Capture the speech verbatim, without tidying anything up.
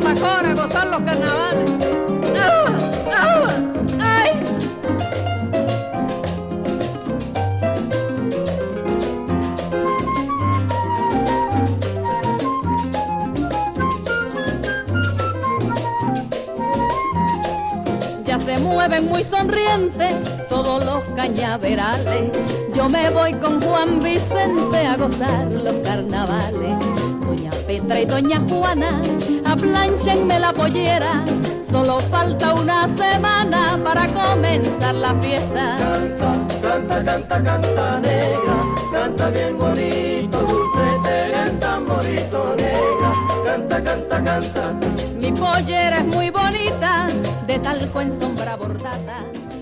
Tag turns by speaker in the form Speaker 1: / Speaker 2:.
Speaker 1: patacora a gozar los carnavales. ¡Agua! ¡Agua! ¡Ay! Ya se mueven muy sonrientes todos los cañaverales. Yo me voy con Juan Vicente a gozar los carnavales. Doña Petra y doña Juana, aplánchenme la pollera. Solo falta una semana para comenzar la fiesta.
Speaker 2: Canta, canta, canta, canta, negra, canta bien bonito, dulce, te canta bonito, negra, canta, canta, canta.
Speaker 1: Mi pollera es muy bonita, de talco en sombra bordada.